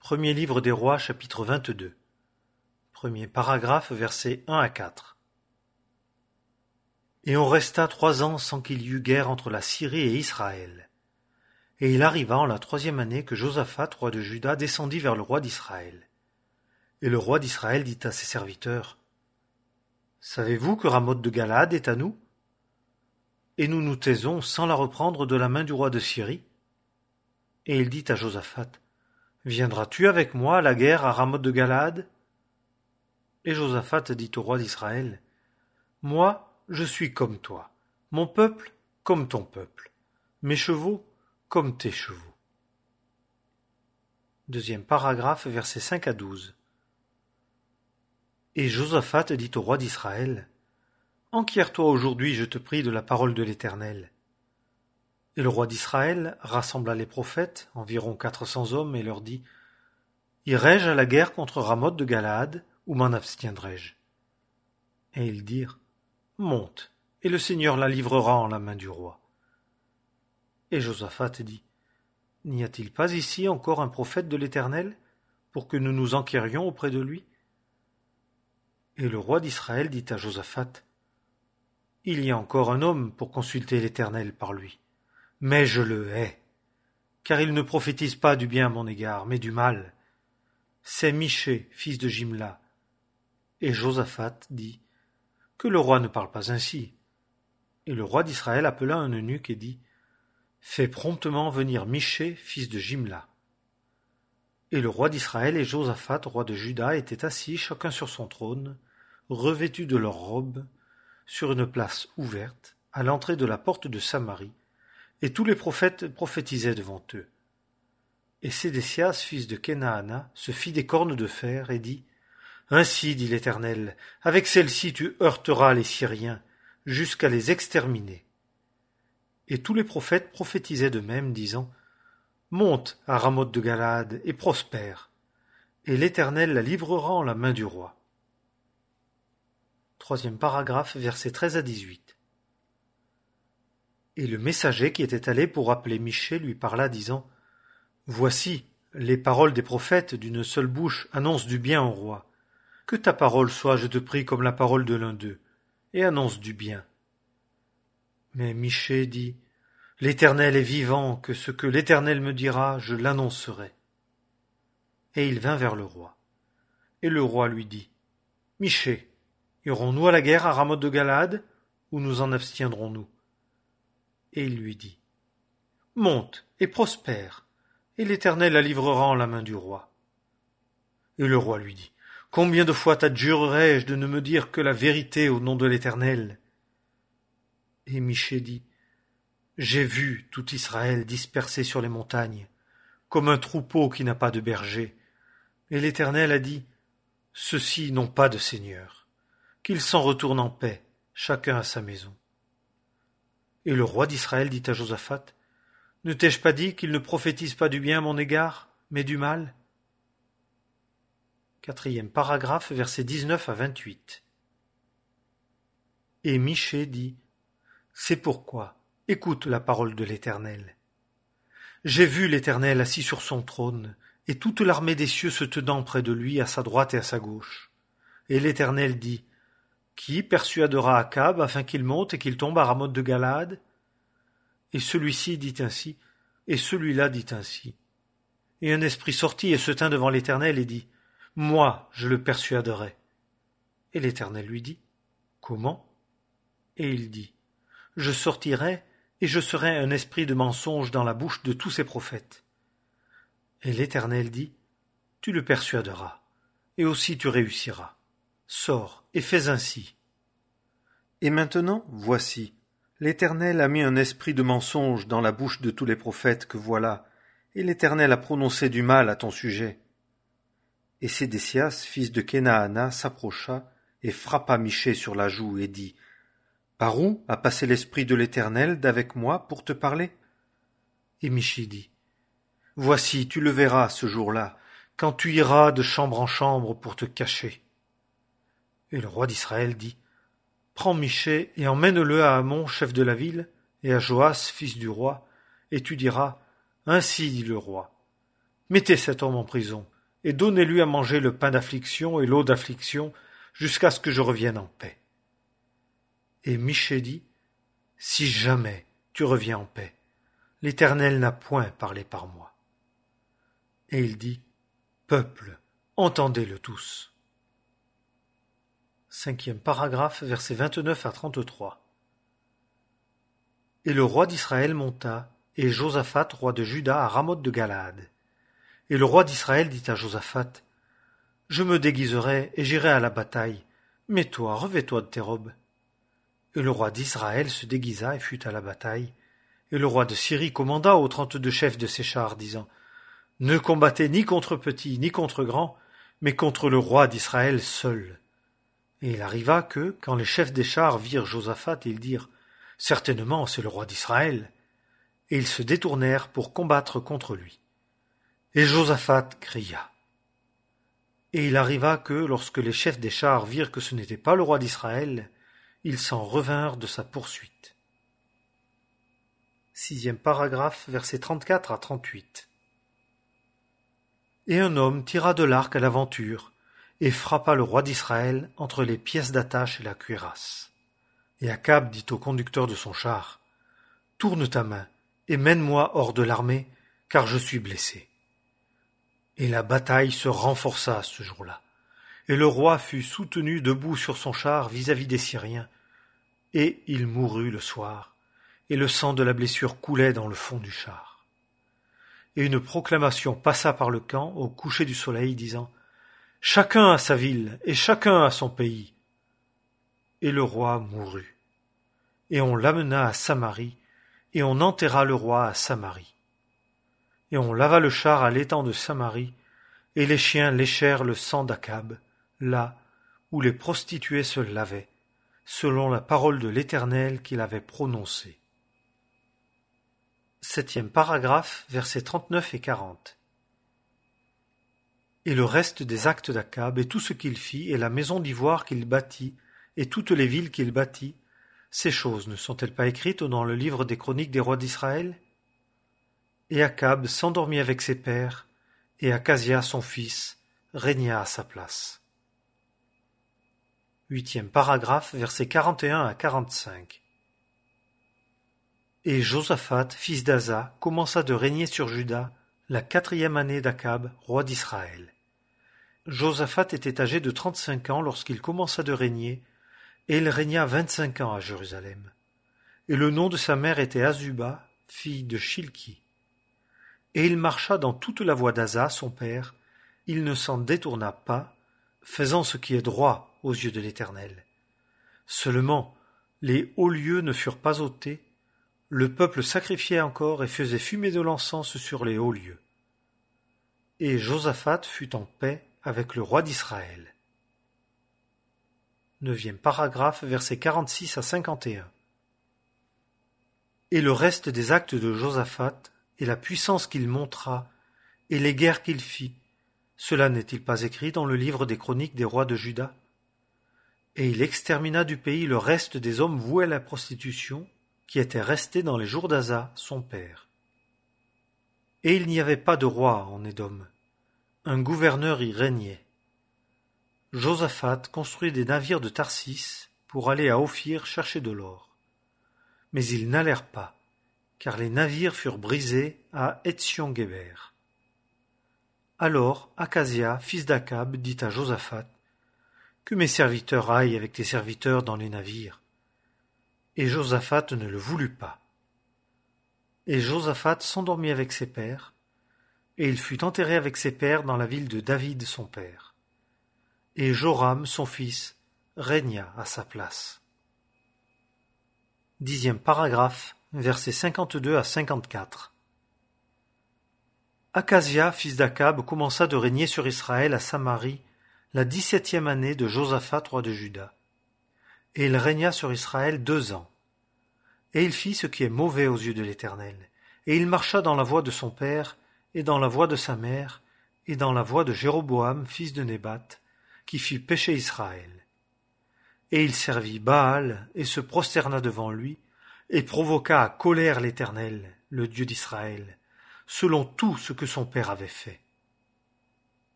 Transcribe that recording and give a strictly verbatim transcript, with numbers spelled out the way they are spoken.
Premier livre des Rois, chapitre vingt-deux. Premier paragraphe, versets un à quatre. Et on resta trois ans sans qu'il y eût guerre entre la Syrie et Israël. Et il arriva en la troisième année que Josaphat, roi de Juda, descendit vers le roi d'Israël. Et le roi d'Israël dit à ses serviteurs, « Savez-vous que Ramoth de Galaad est à nous? Et nous nous taisons sans la reprendre de la main du roi de Syrie. » Et il dit à Josaphat, « Viendras-tu avec moi à la guerre à Ramoth de Galaad ?» Et Josaphat dit au roi d'Israël, « Moi, je suis comme toi, mon peuple comme ton peuple, mes chevaux comme tes chevaux. » Deuxième paragraphe, versets cinq à douze. Et Josaphat dit au roi d'Israël, « Enquiers-toi aujourd'hui, je te prie, de la parole de l'Éternel. » Et le roi d'Israël rassembla les prophètes, environ quatre cents hommes, et leur dit, « Irai-je à la guerre contre Ramoth de Galaad, ou m'en abstiendrai-je » Et ils dirent, « Monte, et le Seigneur la livrera en la main du roi. » Et Josaphat dit, « N'y a-t-il pas ici encore un prophète de l'Éternel, pour que nous nous enquérions auprès de lui ?» Et le roi d'Israël dit à Josaphat, « Il y a encore un homme pour consulter l'Éternel par lui, mais je le hais, car il ne prophétise pas du bien à mon égard, mais du mal. C'est Michée, fils de Jimla. » Et Josaphat dit, « Que le roi ne parle pas ainsi. » Et le roi d'Israël appela un eunuque et dit, « Fais promptement venir Michée, fils de Jimla. » Et le roi d'Israël et Josaphat, roi de Juda, étaient assis chacun sur son trône, revêtus de leurs robes, sur une place ouverte, à l'entrée de la porte de Samarie, et tous les prophètes prophétisaient devant eux. Et Sédécias, fils de Kenaana, se fit des cornes de fer et dit, « Ainsi dit l'Éternel, avec celle-ci tu heurteras les Syriens, jusqu'à les exterminer. » Et tous les prophètes prophétisaient de même, disant, « Monte à Ramoth de Galaad et prospère, et l'Éternel la livrera en la main du roi. » Troisième paragraphe, versets treize à dix-huit. Et le messager qui était allé pour appeler Michée lui parla, disant, « Voici, les paroles des prophètes d'une seule bouche annoncent du bien au roi. Que ta parole soit, je te prie, comme la parole de l'un d'eux, et annonce du bien. » Mais Michée dit, « L'Éternel est vivant, que ce que l'Éternel me dira, je l'annoncerai. » Et il vint vers le roi. Et le roi lui dit, « Michée, irons-nous à la guerre à Ramoth de Galaad, ou nous en abstiendrons-nous » Et il lui dit, « Monte et prospère, et l'Éternel la livrera en la main du roi. » Et le roi lui dit, « Combien de fois t'adjurerai-je de ne me dire que la vérité au nom de l'Éternel » Et Michée dit, « J'ai vu tout Israël dispersé sur les montagnes, comme un troupeau qui n'a pas de berger. Et l'Éternel a dit, « Ceux-ci n'ont pas de seigneur, qu'ils s'en retournent en paix, chacun à sa maison. » Et le roi d'Israël dit à Josaphat, « Ne t'ai-je pas dit qu'il ne prophétise pas du bien à mon égard, mais du mal ?» Quatrième paragraphe, versets dix-neuf à vingt-huit. Et Michée dit, « C'est pourquoi, écoute la parole de l'Éternel. J'ai vu l'Éternel assis sur son trône, et toute l'armée des cieux se tenant près de lui à sa droite et à sa gauche. Et l'Éternel dit, « Qui persuadera Akab afin qu'il monte et qu'il tombe à Ramoth de Galaad ?» Et celui-ci dit ainsi, et celui-là dit ainsi. Et un esprit sortit et se tint devant l'Éternel et dit, « Moi, je le persuaderai. » Et l'Éternel lui dit, « Comment ?» Et il dit, « Je sortirai et je serai un esprit de mensonge dans la bouche de tous ces prophètes. » Et l'Éternel dit, « Tu le persuaderas, et aussi tu réussiras. Sors et fais ainsi. » Et maintenant, voici, l'Éternel a mis un esprit de mensonge dans la bouche de tous les prophètes que voilà, et l'Éternel a prononcé du mal à ton sujet. Et Sédécias, fils de Kenaana, s'approcha et frappa Michée sur la joue et dit, « Par où a passé l'esprit de l'Éternel d'avec moi pour te parler ?» Et Michée dit, « Voici, tu le verras ce jour-là, quand tu iras de chambre en chambre pour te cacher. » Et le roi d'Israël dit, « Prends Michée et emmène-le à Amon, chef de la ville, et à Joas, fils du roi, et tu diras, « Ainsi dit le roi, mettez cet homme en prison, et donnez-lui à manger le pain d'affliction et l'eau d'affliction, jusqu'à ce que je revienne en paix. Et Michée dit, si jamais tu reviens en paix, l'Éternel n'a point parlé par moi. Et il dit, peuple, entendez-le tous. Cinquième paragraphe, versets vingt-neuf à trente-trois. Et le roi d'Israël monta, et Josaphat, roi de Juda, à Ramoth de Galaad. Et le roi d'Israël dit à Josaphat, je me déguiserai et j'irai à la bataille, mais toi, revêt-toi de tes robes. Et le roi d'Israël se déguisa et fut à la bataille. Et le roi de Syrie commanda aux trente-deux chefs de ses chars, disant, ne combattez ni contre petits, ni contre grands, mais contre le roi d'Israël seul. Et il arriva que, quand les chefs des chars virent Josaphat, ils dirent, certainement c'est le roi d'Israël. Et ils se détournèrent pour combattre contre lui. Et Josaphat cria. Et il arriva que, lorsque les chefs des chars virent que ce n'était pas le roi d'Israël, ils s'en revinrent de sa poursuite. Sixième paragraphe, versets trente-quatre à trente-huit. Et un homme tira de l'arc à l'aventure, et frappa le roi d'Israël entre les pièces d'attache et la cuirasse. Et Akab dit au conducteur de son char, tourne ta main, et mène-moi hors de l'armée, car je suis blessé. Et la bataille se renforça ce jour-là, et le roi fut soutenu debout sur son char vis-à-vis des Syriens, et il mourut le soir, et le sang de la blessure coulait dans le fond du char. Et une proclamation passa par le camp au coucher du soleil, disant « Chacun a sa ville, et chacun a son pays. » Et le roi mourut. Et on l'amena à Samarie, et on enterra le roi à Samarie. Et on lava le char à l'étang de Samarie, et les chiens léchèrent le sang d'Akab, là où les prostituées se lavaient, selon la parole de l'Éternel qu'il avait prononcée. Septième paragraphe, versets trente-neuf et quarante. Et le reste des actes d'Akab, et tout ce qu'il fit, et la maison d'ivoire qu'il bâtit, et toutes les villes qu'il bâtit, ces choses ne sont-elles pas écrites dans le livre des chroniques des rois d'Israël? Et Akab s'endormit avec ses pères, et Akazia son fils régna à sa place. Huitième paragraphe, versets quarante et un à quarante-cinq. Et Josaphat, fils d'Asa, commença de régner sur Juda la quatrième année d'Akab, roi d'Israël. Josaphat était âgé de trente-cinq ans lorsqu'il commença de régner, et il régna vingt-cinq ans à Jérusalem. Et le nom de sa mère était Azuba, fille de Shilki. Et il marcha dans toute la voie d'Asa, son père, il ne s'en détourna pas, faisant ce qui est droit aux yeux de l'Éternel. Seulement, les hauts lieux ne furent pas ôtés, le peuple sacrifiait encore et faisait fumer de l'encens sur les hauts lieux. Et Josaphat fut en paix avec le roi d'Israël. Neuvième paragraphe, versets quarante-six à cinquante et un. Et le reste des actes de Josaphat, et la puissance qu'il montra, et les guerres qu'il fit, cela n'est-il pas écrit dans le livre des chroniques des rois de Juda? Et il extermina du pays le reste des hommes voués à la prostitution, qui étaient restés dans les jours d'Asa, son père. Et il n'y avait pas de roi en Édom. Un gouverneur y régnait. Josaphat construit des navires de Tarsis pour aller à Ophir chercher de l'or. Mais ils n'allèrent pas, car les navires furent brisés à Etzion-Géber. Alors Akazia, fils d'Akab, dit à Josaphat, « Que mes serviteurs aillent avec tes serviteurs dans les navires. » Et Josaphat ne le voulut pas. Et Josaphat s'endormit avec ses pères, et il fut enterré avec ses pères dans la ville de David son père. Et Joram, son fils, régna à sa place. Dixième paragraphe, versets cinquante-deux à cinquante-quatre. Akazia, fils d'Akab, commença de régner sur Israël à Samarie la dix-septième année de Josaphat, roi de Juda. Et il régna sur Israël deux ans. Et il fit ce qui est mauvais aux yeux de l'Éternel. Et il marcha dans la voie de son père, et dans la voie de sa mère, et dans la voie de Jéroboam, fils de Nébat, qui fit pécher Israël. Et il servit Baal, et se prosterna devant lui, et provoqua à colère l'Éternel, le Dieu d'Israël, selon tout ce que son père avait fait.